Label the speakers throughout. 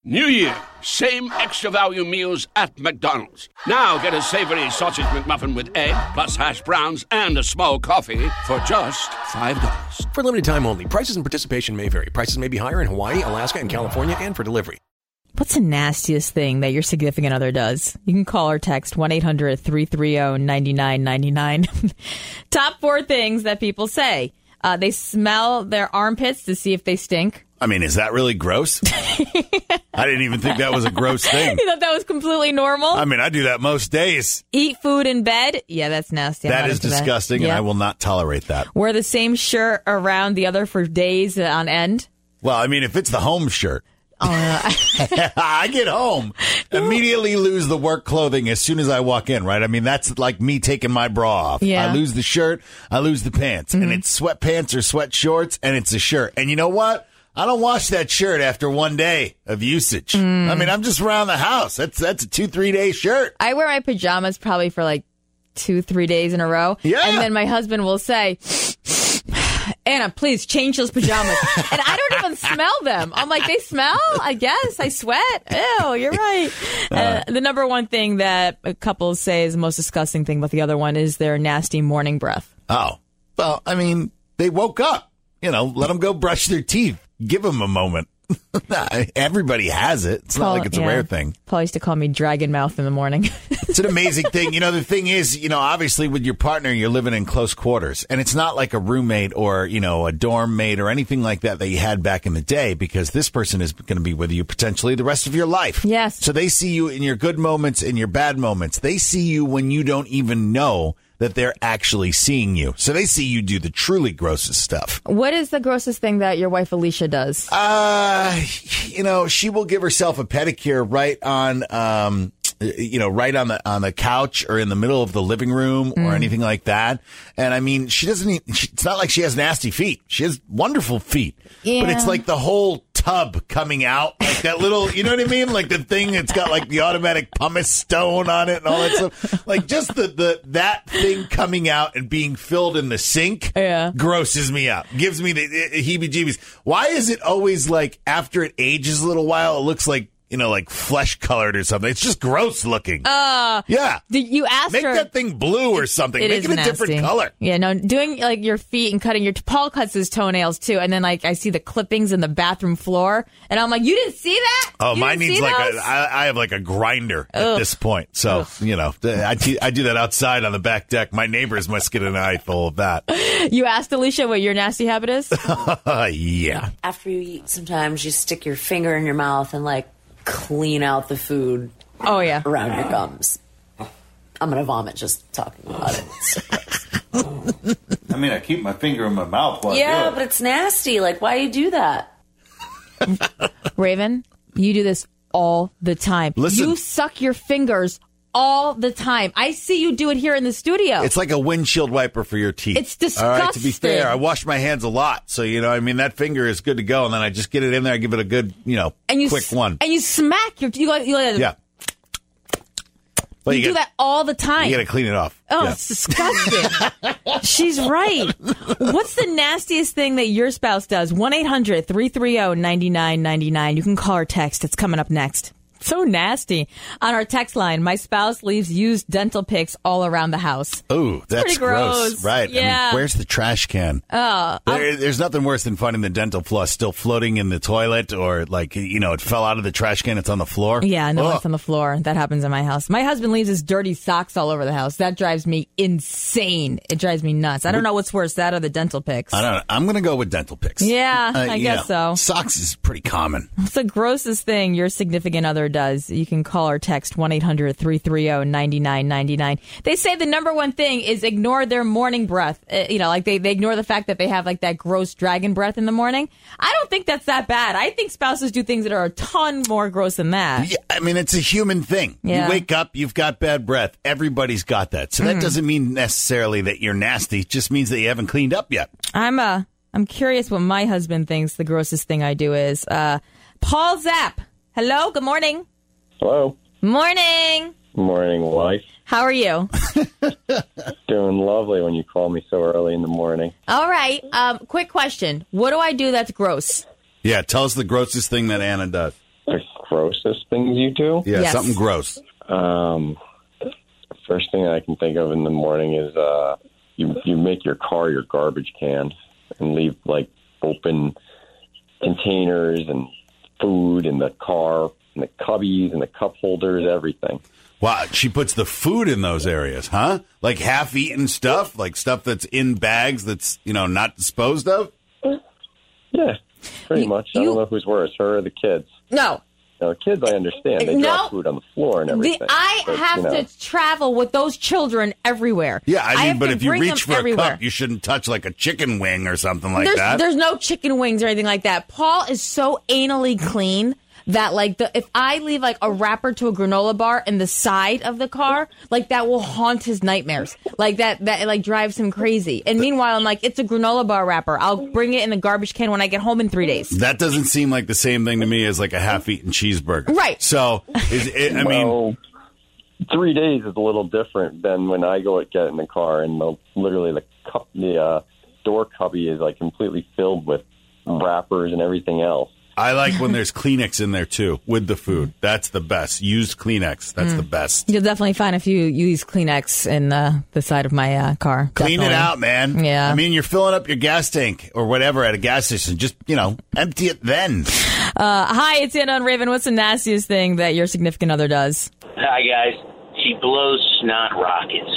Speaker 1: New Year, same extra value meals at McDonald's. Now get a savory sausage McMuffin with egg, plus hash browns and a small coffee for just $5.
Speaker 2: For limited time only. Prices and participation may vary. Prices may be higher in Hawaii, Alaska, and California, and for delivery.
Speaker 3: What's the nastiest thing that your significant other does? You can call or text 1-800-330-9999. Top 4 things that people say. They smell their armpits to see if they stink.
Speaker 4: I mean, is that really gross? I didn't even think that was a gross thing.
Speaker 3: You thought that was completely normal?
Speaker 4: I mean, I do that most days.
Speaker 3: Eat food in bed? Yeah, that's nasty.
Speaker 4: That is disgusting, and I will not tolerate that.
Speaker 3: Wear the same shirt around the other for days on end?
Speaker 4: Well, I mean, if it's the home shirt. I get home, immediately lose the work clothing as soon as I walk in, right? I mean, that's like me taking my bra off.
Speaker 3: Yeah.
Speaker 4: I lose the shirt, I lose the pants, and it's sweatpants or sweat shorts, and it's a shirt. And you know what? I don't wash that shirt after one day of usage. I mean, I'm just around the house. That's a 2-3 day shirt.
Speaker 3: I wear my pajamas probably for like 2-3 days in a row.
Speaker 4: Yeah.
Speaker 3: And then my husband will say, Anna, please change those pajamas. And I don't even smell them. I'm like, they smell? I guess. I sweat. Ew, you're right. The number one thing that couples say is the most disgusting thing about the other one is their nasty morning breath.
Speaker 4: Oh, well, I mean, they woke up. You know, let them go brush their teeth. Give them a moment. Everybody has it. It's not like it's a rare thing.
Speaker 3: Paul used to call me dragon mouth in the morning.
Speaker 4: It's an amazing thing. You know, the thing is, you know, obviously with your partner, you're living in close quarters. And it's not like a roommate or, you know, a dorm mate or anything like that you had back in the day, because this person is going to be with you potentially the rest of your life.
Speaker 3: Yes.
Speaker 4: So they see you in your good moments and your bad moments. They see you when you don't even know that they're actually seeing you. So they see you do the truly grossest stuff.
Speaker 3: What is the grossest thing that your wife Alicia does?
Speaker 4: You know, she will give herself a pedicure right on, right on the couch or in the middle of the living room or anything like that. And I mean, she doesn't it's not like she has nasty feet. She has wonderful feet, but it's like the whole tub coming out, like that little, you know what I mean? Like the thing that's got like the automatic pumice stone on it and all that stuff. Like just that thing coming out and being filled in the sink grosses me out. Gives me the heebie-jeebies. Why is it always like after it ages a little while, it looks like, you know, like flesh colored or something? It's just gross looking. Yeah.
Speaker 3: Did you ask
Speaker 4: Make
Speaker 3: her?
Speaker 4: that thing blue or something. Make it a different color.
Speaker 3: Yeah, no, doing like your feet and cutting Paul cuts his toenails too. And then like I see the clippings in the bathroom floor and I'm like, you didn't see that?
Speaker 4: Oh, mine needs like I have like a grinder at this point. So, you know, I do that outside on the back deck. My neighbors must get an eyeful of that.
Speaker 3: You asked Alicia what your nasty habit is?
Speaker 4: Yeah.
Speaker 5: After you eat, sometimes you stick your finger in your mouth and like clean out the food around your gums. I'm going to vomit just talking about it. It's so gross.
Speaker 4: I mean, I keep my finger in my mouth while I do it.
Speaker 5: But it's nasty. Like, why do you do that?
Speaker 3: Raven, you do this all the time.
Speaker 4: Listen.
Speaker 3: You suck your fingers all the time. I see you do it here in the studio.
Speaker 4: It's like a windshield wiper for your teeth.
Speaker 3: It's disgusting.
Speaker 4: All right, to be fair, I wash my hands a lot. So, you know, I mean, that finger is good to go. And then I just get it in there. I give it a good, you know, quick one.
Speaker 3: And you smack your...
Speaker 4: Yeah. Well,
Speaker 3: you do that all the time.
Speaker 4: You got to clean it off.
Speaker 3: Oh, It's disgusting. She's right. What's the nastiest thing that your spouse does? 1-800-330-9999. You can call or text. It's coming up next. So nasty. On our text line, my spouse leaves used dental picks all around the house.
Speaker 4: Oh, that's
Speaker 3: pretty gross.
Speaker 4: Right.
Speaker 3: Yeah.
Speaker 4: I mean, where's the trash can? There's nothing worse than finding the dental floss still floating in the toilet, or like, you know, it fell out of the trash can. It's on the floor.
Speaker 3: Yeah, no, it's on the floor. That happens in my house. My husband leaves his dirty socks all over the house. That drives me insane. It drives me nuts. I don't know what's worse, that or the dental picks.
Speaker 4: I don't know. I'm going to go with dental picks.
Speaker 3: Yeah, I guess so.
Speaker 4: Socks is pretty common.
Speaker 3: What's the grossest thing your significant other does? You can call or text 1-800-330-9999. They say the number one thing is ignore their morning breath. You know, like they ignore the fact that they have like that gross dragon breath in the morning. I don't think that's that bad. I think spouses do things that are a ton more gross than that.
Speaker 4: Yeah, I mean, it's a human thing.
Speaker 3: Yeah.
Speaker 4: You wake up, you've got bad breath. Everybody's got that. So that doesn't mean necessarily that you're nasty. It just means that you haven't cleaned up yet.
Speaker 3: I'm curious what my husband thinks the grossest thing I do is. Paul Zapp. Hello. Good morning.
Speaker 6: Hello.
Speaker 3: Morning.
Speaker 6: Morning, wife.
Speaker 3: How are you?
Speaker 6: Doing lovely when you call me so early in the morning.
Speaker 3: All right. Quick question. What do I do that's gross?
Speaker 4: Yeah, tell us the grossest thing that Anna does.
Speaker 6: The grossest things you do?
Speaker 4: Yeah,
Speaker 3: Yes.
Speaker 4: something gross.
Speaker 6: First thing I can think of in the morning is you make your car your garbage can and leave like open containers and food in the car and the cubbies and the cup holders, everything.
Speaker 4: Wow, she puts the food in those areas, huh? Like half-eaten stuff, like stuff that's in bags that's, not disposed of?
Speaker 6: Yeah, pretty much. I don't know who's worse, her or the kids.
Speaker 3: No.
Speaker 6: Kids, I understand. They drop food on the floor and everything.
Speaker 3: I have to travel with those children everywhere.
Speaker 4: Yeah, I mean, but if you reach for
Speaker 3: everywhere.
Speaker 4: a cup, you shouldn't touch like a chicken wing or something like that.
Speaker 3: There's no chicken wings or anything like that. Paul is so anally clean that if I leave like a wrapper to a granola bar in the side of the car, like that will haunt his nightmares. Like that like drives him crazy. And meanwhile, I'm like, it's a granola bar wrapper. I'll bring it in the garbage can when I get home in 3 days.
Speaker 4: That doesn't seem like the same thing to me as like a half-eaten cheeseburger.
Speaker 3: Right.
Speaker 4: So, I mean,
Speaker 6: 3 days is a little different than when I go get in the car and literally the door cubby is like completely filled with wrappers and everything else.
Speaker 4: I like when there's Kleenex in there, too, with the food. That's the best. Used Kleenex. That's the best.
Speaker 3: You'll definitely find a few used Kleenex in the side of my car.
Speaker 4: Clean it out, man.
Speaker 3: Yeah.
Speaker 4: I mean, you're filling up your gas tank or whatever at a gas station. Just, empty it then.
Speaker 3: Hi, it's Anna and Raven. What's the nastiest thing that your significant other does?
Speaker 7: Hi, guys. She blows snot rockets.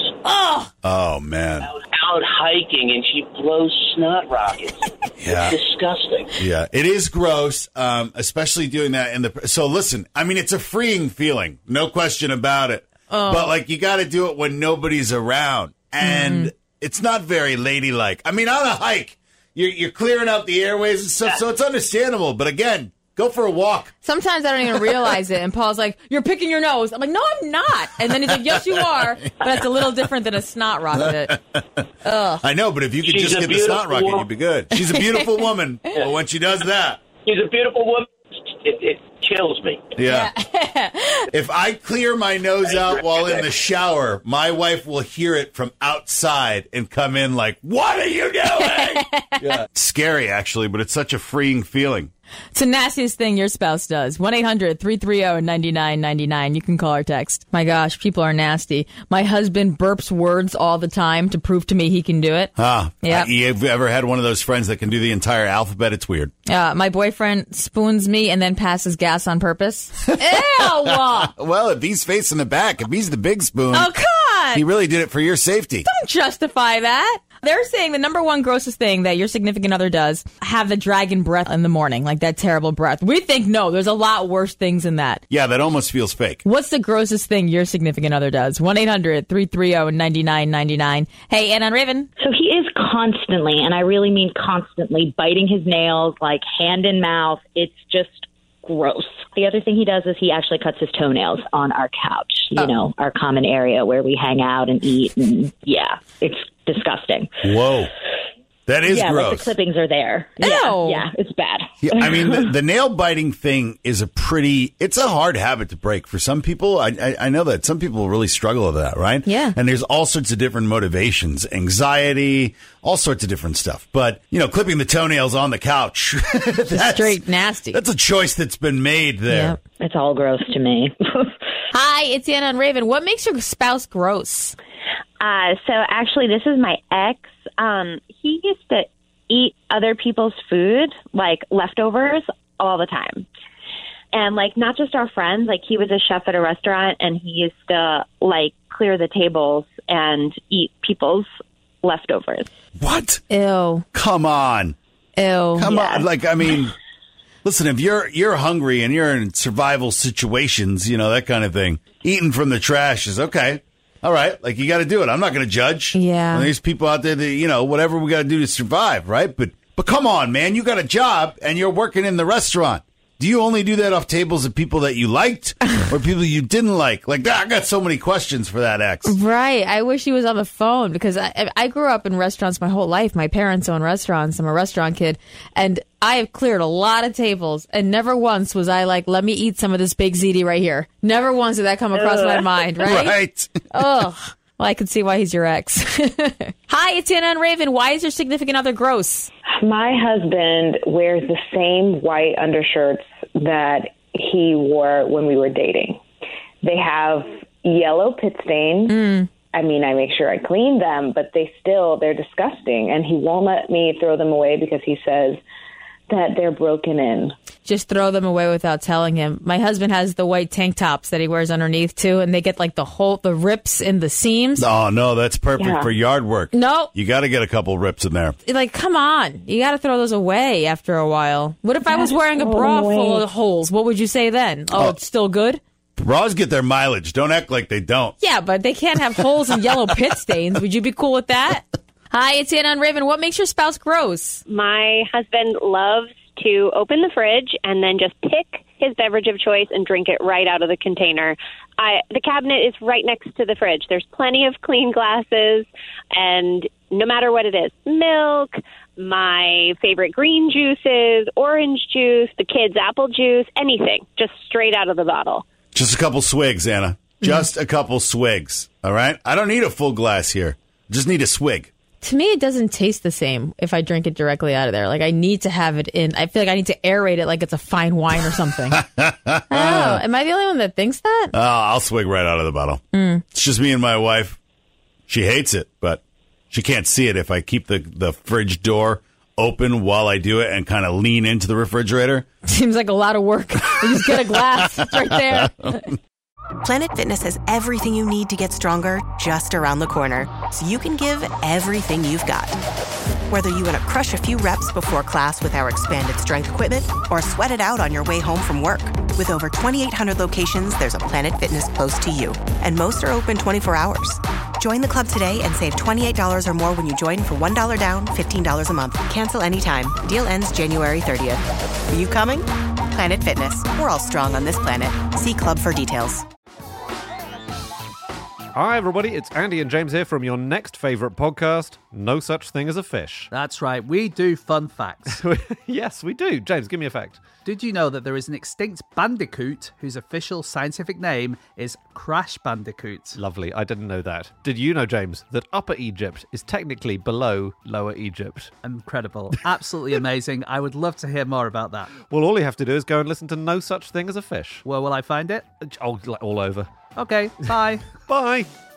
Speaker 4: Oh, man.
Speaker 7: I was out hiking, and she blows snot rockets.
Speaker 4: Yeah.
Speaker 7: It's disgusting.
Speaker 4: Yeah, it is gross, especially doing that So listen, I mean, it's a freeing feeling, no question about it. But you got to do it when nobody's around, and it's not very ladylike. I mean, on a hike, you're clearing out the airways and stuff, so it's understandable. But again, go for a walk.
Speaker 3: Sometimes I don't even realize it, and Paul's like, "You're picking your nose." I'm like, "No, I'm not." And then he's like, "Yes, you are," but it's a little different than a snot rocket. Ugh.
Speaker 4: I know, but if you could
Speaker 7: She's
Speaker 4: just
Speaker 7: a
Speaker 4: get the snot rocket,
Speaker 7: beautiful
Speaker 4: you'd be good. She's a beautiful woman, but when she does that,
Speaker 7: She's a beautiful woman. It kills me.
Speaker 4: yeah. If I clear my nose out while in the shower, my wife will hear it from outside and come in like, "What are you doing?" Yeah. It's scary, actually, but it's such a freeing feeling.
Speaker 3: It's the nastiest thing your spouse does. 1-800-330-9999. You can call or text. My gosh, people are nasty. My husband burps words all the time to prove to me he can do it. Yeah.
Speaker 4: You've ever had one of those friends that can do the entire alphabet? It's weird.
Speaker 3: My boyfriend spoons me and then passes gas on purpose. Ew!
Speaker 4: Well, if he's facing the back, if he's the big spoon,
Speaker 3: Oh, come on!
Speaker 4: he really did it for your safety.
Speaker 3: Don't justify that. They're saying the number one grossest thing that your significant other does, have the dragon breath in the morning, like that terrible breath. We think, no, there's a lot worse things than that.
Speaker 4: Yeah, that almost feels fake.
Speaker 3: What's the grossest thing your significant other does? 1-800-330-9999. Hey, Anna and Raven.
Speaker 8: So he is constantly, and I really mean constantly, biting his nails, like hand in mouth. It's just gross. The other thing he does is he actually cuts his toenails on our couch, our common area where we hang out and eat. And yeah, it's disgusting.
Speaker 4: Whoa. That is gross.
Speaker 8: Like the clippings are there. Yeah, it's bad.
Speaker 4: Yeah, I mean, the nail biting thing is it's a hard habit to break for some people. I know that some people really struggle with that, right?
Speaker 3: Yeah.
Speaker 4: And there's all sorts of different motivations, anxiety, all sorts of different stuff. But, clipping the toenails on the couch, that's
Speaker 3: straight nasty.
Speaker 4: That's a choice that's been made there.
Speaker 3: Yeah.
Speaker 8: It's all gross to me.
Speaker 3: Hi, it's Anna and Raven. What makes your spouse gross?
Speaker 9: So actually, this is my ex. He used to eat other people's food, like leftovers, all the time. And like, not just our friends, like he was a chef at a restaurant and he used to like clear the tables and eat people's leftovers.
Speaker 4: What?
Speaker 3: Ew.
Speaker 4: Come on.
Speaker 3: Ew.
Speaker 4: Come on. Like, I mean, listen, if you're hungry and you're in survival situations, that kind of thing, eating from the trash is okay. All right, like you got to do it. I'm not going to judge.
Speaker 3: Yeah.
Speaker 4: And there's people out there that, whatever we got to do to survive, right? But come on, man, you got a job and you're working in the restaurant. Do you only do that off tables of people that you liked or people you didn't like? Like, I got so many questions for that ex.
Speaker 3: Right. I wish he was on the phone because I grew up in restaurants my whole life. My parents own restaurants. I'm a restaurant kid. And I have cleared a lot of tables. And never once was I like, let me eat some of this big ziti right here. Never once did that come across my mind, right?
Speaker 4: Right.
Speaker 3: Ugh. Well, I can see why he's your ex. Hi, it's Anna and Raven. Why is your significant other gross?
Speaker 10: My husband wears the same white undershirts that he wore when we were dating. They have yellow pit stains. I mean, I make sure I clean them, but they're disgusting. And he won't let me throw them away because he says that they're broken in.
Speaker 3: Just throw them away without telling him. My husband has the white tank tops that he wears underneath too, and they get like the rips in the seams.
Speaker 4: Oh no, that's perfect for yard work.
Speaker 3: No,
Speaker 4: you got to get a couple rips in there.
Speaker 3: Like, come on, you got to throw those away after a while. What if I was wearing a bra full of holes? What would you say then? Oh, it's still good.
Speaker 4: Bras get their mileage. Don't act like they don't.
Speaker 3: Yeah, but they can't have holes and yellow pit stains. Would you be cool with that? Hi, it's Anna and Raven. What makes your spouse gross?
Speaker 11: My husband loves to open the fridge and then just pick his beverage of choice and drink it right out of the container. The cabinet is right next to the fridge. There's plenty of clean glasses, and no matter what it is, milk, my favorite green juices, orange juice, the kids' apple juice, anything, just straight out of the bottle.
Speaker 4: Just a couple swigs, Anna. Just a couple swigs, all right? I don't need a full glass here. Just need a swig.
Speaker 3: To me, it doesn't taste the same if I drink it directly out of there. Like, I need to have it in. I feel like I need to aerate it like it's a fine wine or something. I don't know. Am I the only one that thinks that?
Speaker 4: I'll swig right out of the bottle. It's just me and my wife. She hates it, but she can't see it if I keep the fridge door open while I do it and kind of lean into the refrigerator.
Speaker 3: Seems like a lot of work. You just get a glass. It's right there.
Speaker 12: Planet Fitness has everything you need to get stronger just around the corner, so you can give everything you've got. Whether you want to crush a few reps before class with our expanded strength equipment or sweat it out on your way home from work. With over 2,800 locations, there's a Planet Fitness close to you, and most are open 24 hours. Join the club today and save $28 or more when you join for $1 down, $15 a month. Cancel anytime. Deal ends January 30th. Are you coming? Planet Fitness. We're all strong on this planet. See club for details.
Speaker 13: Hi everybody, it's Andy and James here from your next favourite podcast, No Such Thing as a Fish.
Speaker 14: That's right, we do fun facts.
Speaker 13: Yes, we do. James, give me a fact.
Speaker 14: Did you know that there is an extinct bandicoot whose official scientific name is Crash Bandicoot?
Speaker 13: Lovely, I didn't know that. Did you know, James, that Upper Egypt is technically below Lower Egypt?
Speaker 14: Incredible. Absolutely amazing. I would love to hear more about that.
Speaker 13: Well, all you have to do is go and listen to No Such Thing as a Fish.
Speaker 14: Where will I find it?
Speaker 13: Oh, all over.
Speaker 14: Okay, bye.
Speaker 13: Bye.